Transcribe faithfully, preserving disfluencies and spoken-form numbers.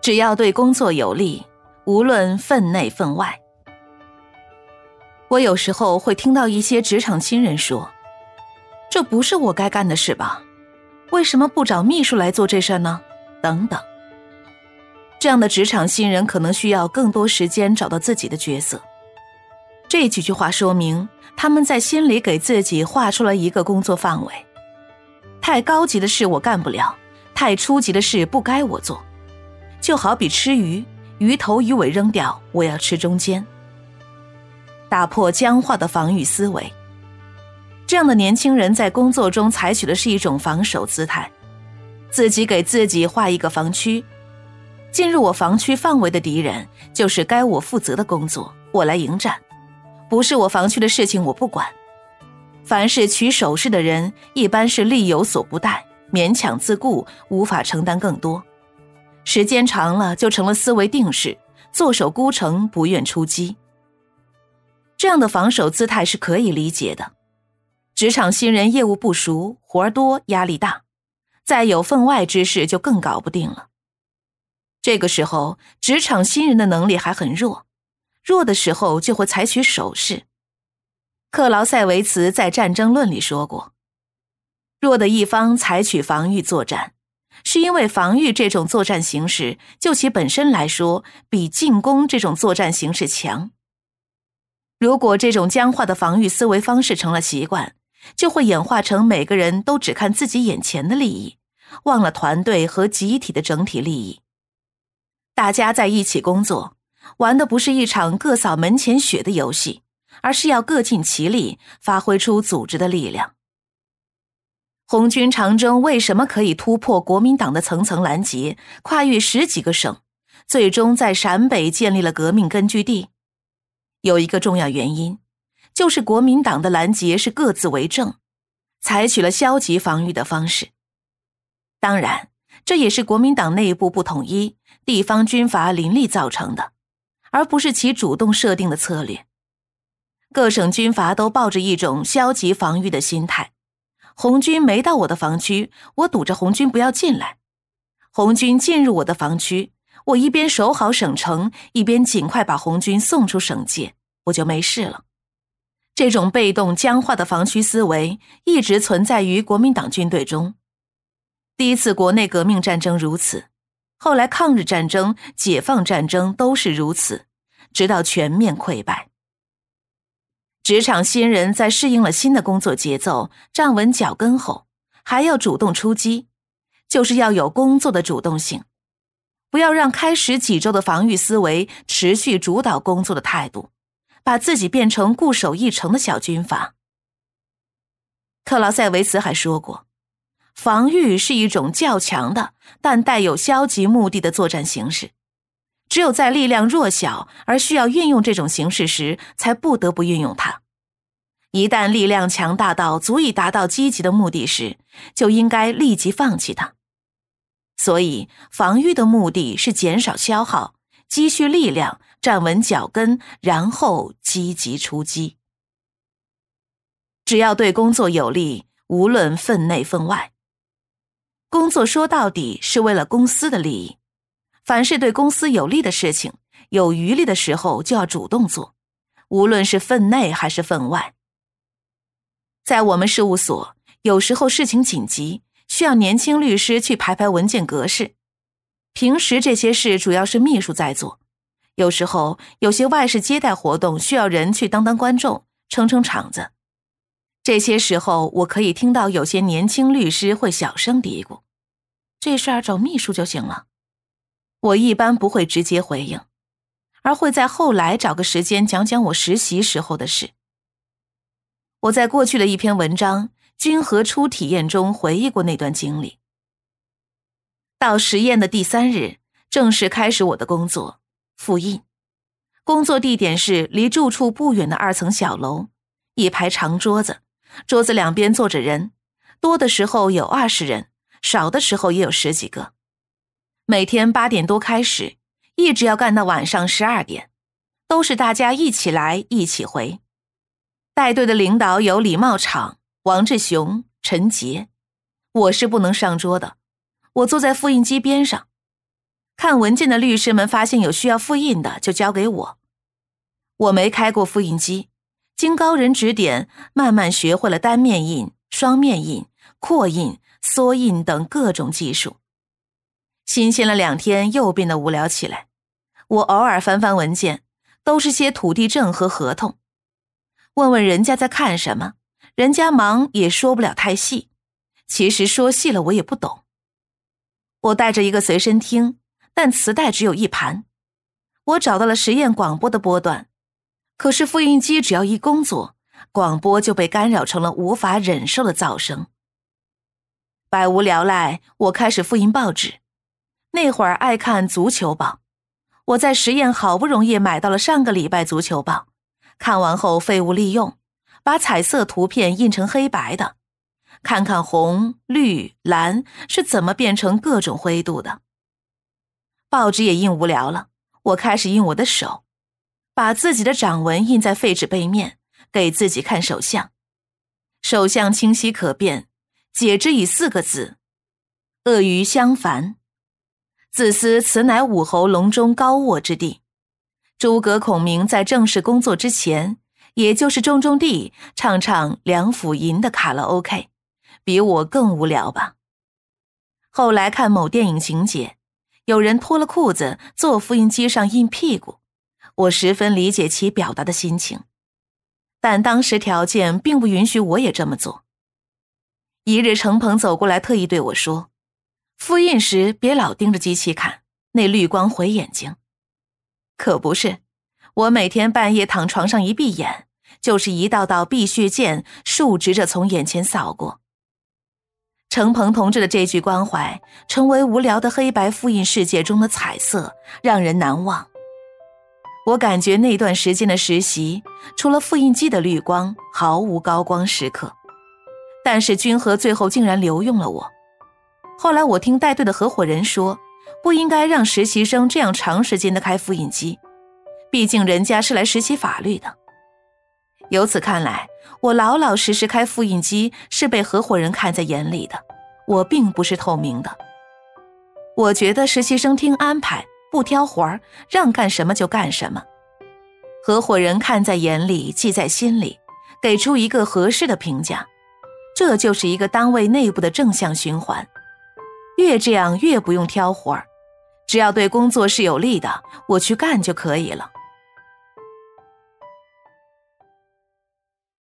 只要对工作有利，无论分内分外。我有时候会听到一些职场新人说，这不是我该干的事吧？为什么不找秘书来做这事呢？等等。这样的职场新人可能需要更多时间找到自己的角色。这几句话说明，他们在心里给自己画出了一个工作范围。太高级的事我干不了，太初级的事不该我做。就好比吃鱼，鱼头鱼尾扔掉，我要吃中间。打破僵化的防御思维。这样的年轻人在工作中采取的是一种防守姿态，自己给自己画一个防区，进入我防区范围的敌人就是该我负责的工作，我来迎战，不是我防区的事情我不管。凡是取守势的人一般是力有所不逮，勉强自顾，无法承担更多，时间长了就成了思维定式，坐守孤城，不愿出击。这样的防守姿态是可以理解的。职场新人业务不熟，活儿多，压力大，再有分外之事就更搞不定了。这个时候，职场新人的能力还很弱，弱的时候就会采取守势。克劳塞维茨在《战争论》里说过，弱的一方采取防御作战，是因为防御这种作战形式就其本身来说比进攻这种作战形式强。如果这种僵化的防御思维方式成了习惯，就会演化成每个人都只看自己眼前的利益，忘了团队和集体的整体利益。大家在一起工作，玩的不是一场各扫门前雪的游戏，而是要各尽其力，发挥出组织的力量。红军长征为什么可以突破国民党的层层拦截，跨越十几个省，最终在陕北建立了革命根据地？有一个重要原因，就是国民党的拦截是各自为政，采取了消极防御的方式。当然，这也是国民党内部不统一，地方军阀林立造成的，而不是其主动设定的策略。各省军阀都抱着一种消极防御的心态，红军没到我的防区，我堵着红军不要进来；红军进入我的防区，我一边守好省城，一边尽快把红军送出省界，我就没事了。这种被动僵化的防区思维一直存在于国民党军队中。第一次国内革命战争如此，后来抗日战争、解放战争都是如此，直到全面溃败。职场新人在适应了新的工作节奏，站稳脚跟后，还要主动出击，就是要有工作的主动性，不要让开始几周的防御思维持续主导工作的态度，把自己变成固守一城的小军阀。克劳塞维茨还说过，防御是一种较强的但带有消极目的的作战形式，只有在力量弱小而需要运用这种形式时，才不得不运用它。一旦力量强大到足以达到积极的目的时，就应该立即放弃它。所以，防御的目的是减少消耗，积蓄力量，站稳脚跟，然后积极出击。只要对工作有利，无论分内分外。工作说到底是为了公司的利益，凡是对公司有利的事情，有余力的时候就要主动做，无论是分内还是分外。在我们事务所，有时候事情紧急，需要年轻律师去排排文件格式。平时这些事主要是秘书在做，有时候有些外事接待活动需要人去当当观众，撑撑场子。这些时候我可以听到有些年轻律师会小声嘀咕，这事儿找秘书就行了。我一般不会直接回应，而会在后来找个时间讲讲我实习时候的事。我在过去的一篇文章《军和初体验》中回忆过那段经历。到实验的第三日，正式开始我的工作，复印。工作地点是离住处不远的二层小楼，一排长桌子，桌子两边坐着人，多的时候有二十人，少的时候也有十几个。每天八点多开始，一直要干到晚上十二点，都是大家一起来一起回。带队的领导有李茂场、王志雄、陈杰，我是不能上桌的，我坐在复印机边上。 看文件的律师们发现有需要复印的，就交给我。我没开过复印机，经高人指点，慢慢学会了单面印、双面印、扩印、缩印等各种技术。新鲜了两天，又变得无聊起来。我偶尔翻翻文件，都是些土地证和合同。问问人家在看什么，人家忙也说不了太细，其实说细了我也不懂。我带着一个随身听，但磁带只有一盘。我找到了实验广播的波段，可是复印机只要一工作，广播就被干扰成了无法忍受的噪声。百无聊赖，我开始复印报纸。那会儿爱看足球报，我在实验好不容易买到了上个礼拜足球报，看完后废物利用，把彩色图片印成黑白的，看看红、绿、蓝是怎么变成各种灰度的。报纸也印无聊了，我开始印我的手，把自己的掌纹印在废纸背面，给自己看手相。手相清晰可辨，解之以四个字：鳄鱼相凡。自思此乃武侯隆中高卧之地。诸葛孔明在正式工作之前，也就是种种地，唱唱梁甫吟的卡拉 OK， 比我更无聊吧。后来看某电影情节，有人脱了裤子坐复印机上印屁股，我十分理解其表达的心情，但当时条件并不允许我也这么做。一日程鹏走过来特意对我说，复印时别老盯着机器看，那绿光毁眼睛。可不是，我每天半夜躺床上一闭眼，就是一道道碧血剑竖直着从眼前扫过。程鹏同志的这句关怀，成为无聊的黑白复印世界中的彩色，让人难忘。我感觉那段时间的实习，除了复印机的绿光，毫无高光时刻。但是君和最后竟然留用了我。后来我听带队的合伙人说，不应该让实习生这样长时间的开复印机，毕竟人家是来实习法律的。由此看来，我老老实实开复印机是被合伙人看在眼里的，我并不是透明的。我觉得实习生听安排，不挑活儿，让干什么就干什么。合伙人看在眼里，记在心里，给出一个合适的评价，这就是一个单位内部的正向循环。越这样越不用挑活儿，只要对工作是有利的，我去干就可以了。